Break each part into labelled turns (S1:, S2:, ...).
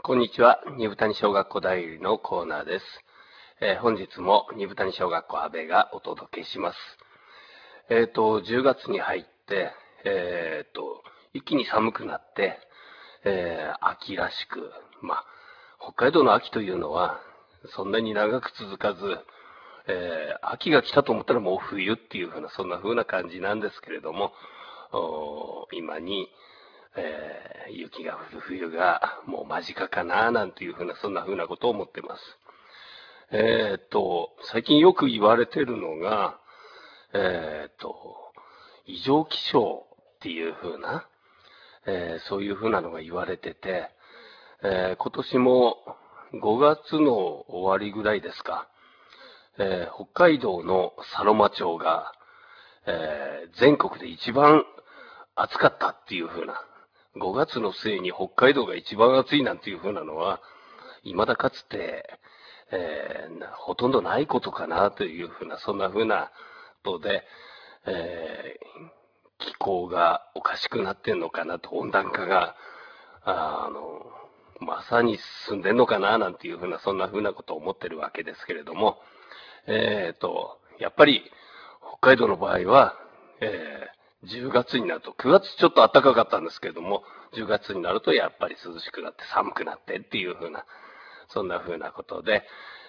S1: こんにちは。二部谷小学校代理のコーナーです。本日も二部谷小学校阿部がお届けします。10月に入って、一気に寒くなって、秋らしく、北海道の秋というのは、そんなに長く続かず、秋が来たと思ったらもう冬っていうそんな風な感じなんですけれども、今に、雪が降る冬がもう間近かななんていうそんな風なことを思ってます。最近よく言われてるのが、異常気象っていうそういう風なのが言われてて、今年も5月の終わりぐらいですか、北海道の佐呂間町が、全国で一番暑かったっていう5月の末に北海道が一番暑いなんていうのは、未だかつて、ほとんどないことかなというそんなことで、気候がおかしくなってんのかなと、温暖化が、まさに進んでんのかななんていうそんなことを思ってるわけですけれども、やっぱり北海道の場合は、10月になると、9月ちょっと暖かかったんですけれども、10月になるとやっぱり涼しくなって寒くなってっていうそんなことで、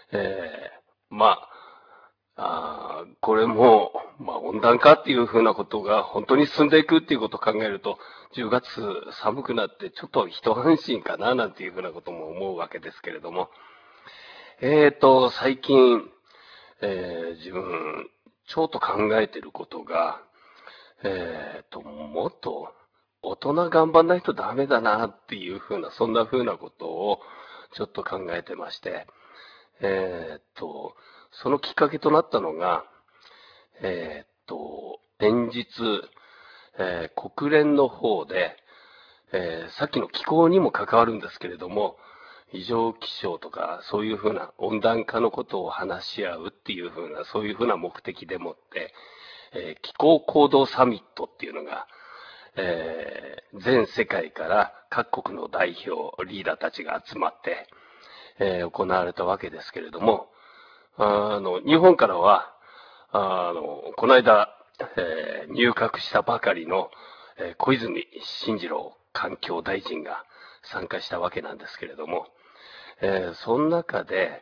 S1: これも、温暖化っていうことが本当に進んでいくっていうことを考えると、10月寒くなってちょっと一安心かななんていうことも思うわけですけれども、最近、自分、ちょっと考えてることが、もっと大人頑張んないとダメだなっていうそんなことをちょっと考えてまして、そのきっかけとなったのが、先日、国連の方で、さっきの気候にも関わるんですけれども、異常気象とかそういう温暖化のことを話し合うっていうそういう目的でもって、気候行動サミットっていうのが、全世界から各国の代表、リーダーたちが集まって、行われたわけですけれども、日本からは、この間、入閣したばかりの、小泉進次郎環境大臣が参加したわけなんですけれども、その中で、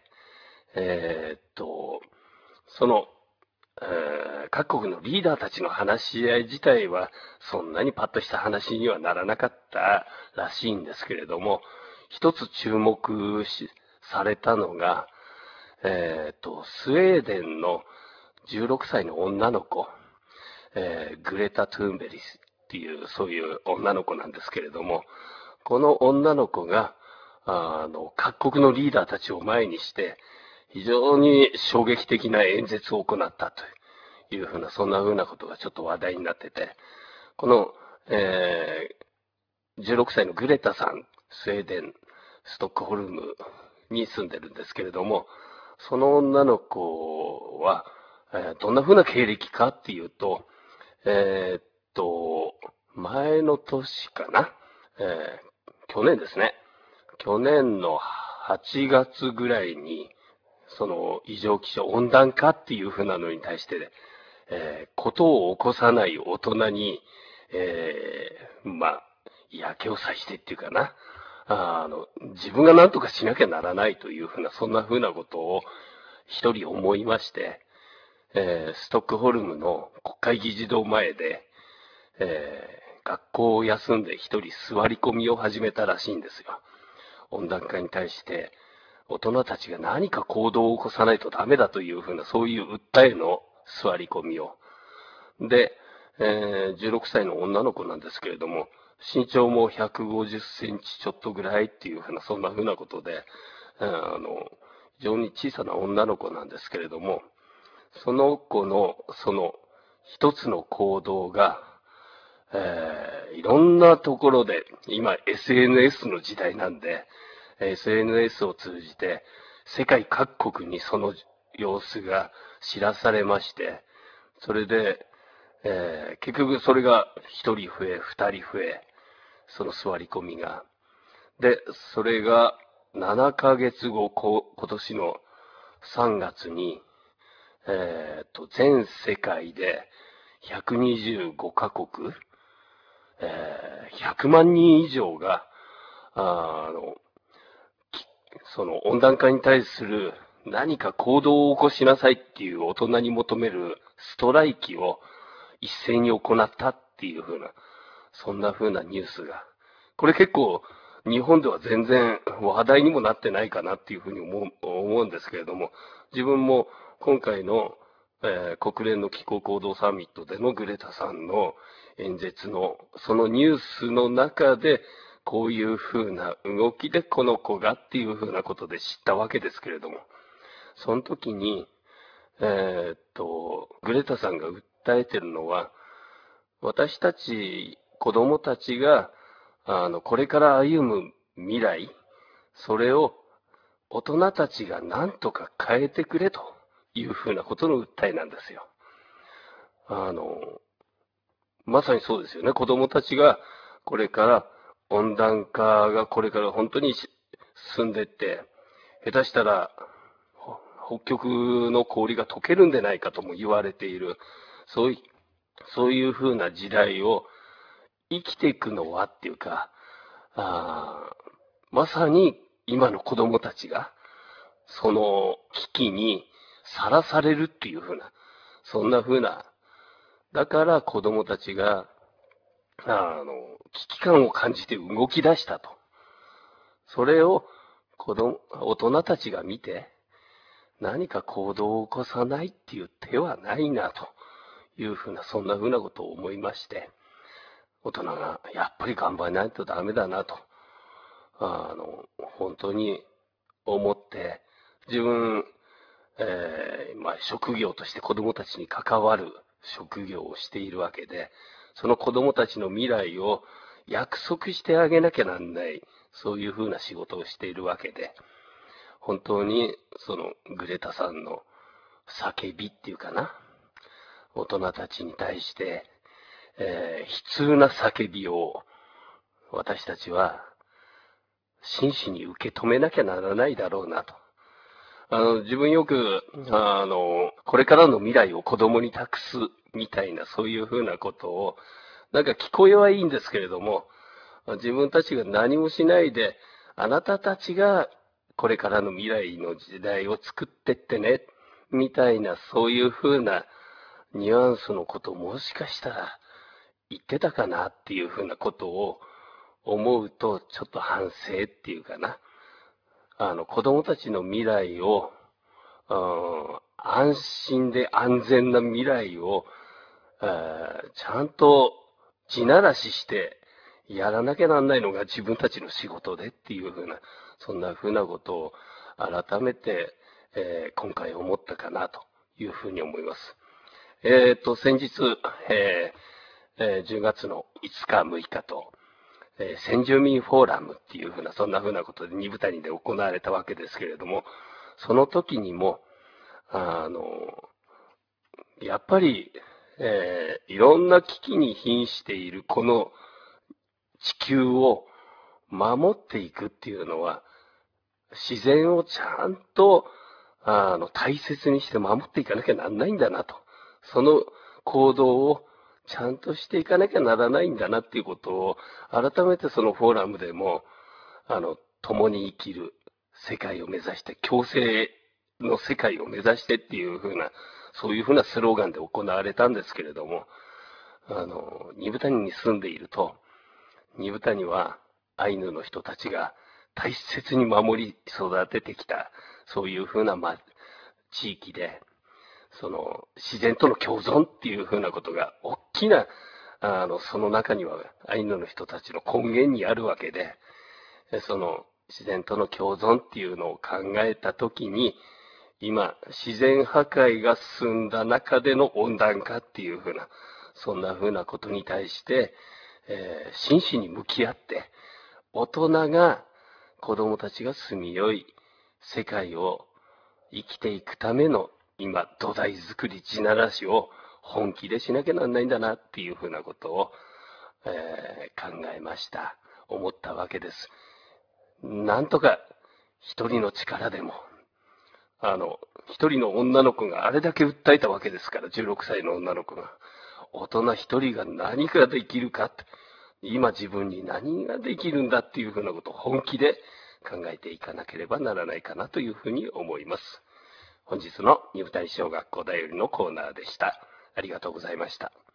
S1: その、各国のリーダーたちの話し合い自体はそんなにパッとした話にはならなかったらしいんですけれども、一つ注目されたのが、スウェーデンの16歳の女の子、グレタ・トゥーンベリスっていうそういう女の子なんですけれども、この女の子が各国のリーダーたちを前にして非常に衝撃的な演説を行ったというそんなことがちょっと話題になってて、この、16歳のグレタさん、スウェーデン、ストックホルムに住んでるんですけれども、その女の子は、どんな風な経歴かっていうと、前の年かな、去年ですね。去年の8月ぐらいに、その異常気象、温暖化っていう風なのに対して、ことを起こさない大人に、嫌気をさしてっていうかな、自分が何とかしなきゃならないというそんな風なことを一人思いまして、ストックホルムの国会議事堂前で、学校を休んで一人座り込みを始めたらしいんですよ。温暖化に対して大人たちが何か行動を起こさないとダメだというそういう訴えの座り込みを。で、16歳の女の子なんですけれども、身長も150センチちょっとぐらいっていうそんなことで、非常に小さな女の子なんですけれども、その子のその一つの行動が、いろんなところで、今 SNS の時代なんで、SNS を通じて世界各国にその様子が知らされまして、それで、結局それが一人増え、二人増え、その座り込みが。で、それが 7ヶ月後、今年の3月に、全世界で125カ国、100万人以上が、その温暖化に対する何か行動を起こしなさいっていう大人に求めるストライキを一斉に行ったっていう風な、そんな風なニュースが。これ結構日本では全然話題にもなってないかなっていう風に思うんですけれども、自分も今回の、国連の気候行動サミットでのグレタさんの演説のそのニュースの中で、こういう風な動きでこの子がっていう風なことで知ったわけですけれども、その時に、グレタさんが訴えてるのは、私たち子供たちが、これから歩む未来、それを大人たちが何とか変えてくれというふうなことの訴えなんですよ。まさにそうですよね。子供たちがこれから温暖化がこれから本当に進んでいって、下手したら北極の氷が溶けるんでないかとも言われている、そういうふうな時代を生きていくのはっていうか、まさに今の子供たちが、その危機にさらされるっていうふうな、そんなふうな、だから子供たちが、危機感を感じて動き出したと。それを大人たちが見て、何か行動を起こさないっていう手はないなというふうな、そんなふうなことを思いまして、大人がやっぱり頑張らないとダメだなと、本当に思って、自分、職業として子供たちに関わる職業をしているわけで、その子供たちの未来を約束してあげなきゃなんない、そういうふうな仕事をしているわけで、本当にそのグレタさんの叫びっていうかな、大人たちに対して、悲痛な叫びを私たちは真摯に受け止めなきゃならないだろうなと。自分よく、これからの未来を子供に託すみたいな、そういうふうなことを、なんか聞こえはいいんですけれども、自分たちが何もしないで、あなたたちがこれからの未来の時代を作ってってね、みたいな、そういうふうなニュアンスのことをもしかしたら言ってたかなっていうふうなことを思うと、ちょっと反省っていうかな。子供たちの未来を、安心で安全な未来を、ちゃんと地ならししてやらなきゃなんないのが自分たちの仕事でっていうふうな、そんなふうなことを改めて、今回思ったかなというふうに思います。先日、10月の5日、6日と、先住民フォーラムっていうふうな、そんなふうなことで二部谷で行われたわけですけれども、その時にも、やっぱり、いろんな危機に瀕しているこの地球を守っていくっていうのは、自然をちゃんと、大切にして守っていかなきゃなんないんだなと。その行動をちゃんとしていかなきゃならないんだなっていうことを、改めてそのフォーラムでも、共に生きる世界を目指して、共生の世界を目指してっていうふうな、そういうふうなスローガンで行われたんですけれども、二部谷に住んでいると、二部谷はアイヌの人たちが大切に守り育ててきた、そういうふうな、地域で、その自然との共存っていうふうなことが大きな、その中にはアイヌの人たちの根源にあるわけで、その自然との共存っていうのを考えたときに、今、自然破壊が進んだ中での温暖化っていうふうな、そんなふうなことに対して、真摯に向き合って、大人が子供たちが住みよい世界を生きていくための今、土台作り、地ならしを本気でしなきゃなんないんだなっていうふうなことを、考えました。思ったわけです。なんとか一人の力でも、一人の女の子があれだけ訴えたわけですから、16歳の女の子が。大人一人が何ができるかって、今自分に何ができるんだっていうふうなことを本気で考えていかなければならないかなというふうに思います。本日の入隊小学校だよりのコーナーでした。ありがとうございました。